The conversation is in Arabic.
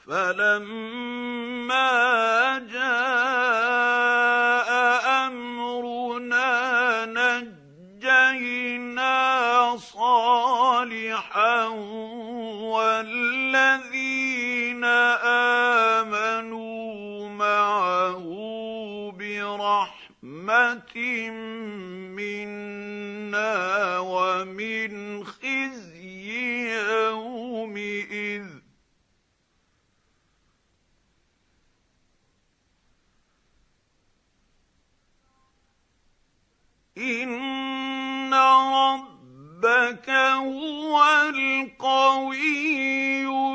فلما جاء أمرنا نجينا صالحا والذين آمنوا معه برحمة منا ومن خزي يومئذ. إن ربك هو القوي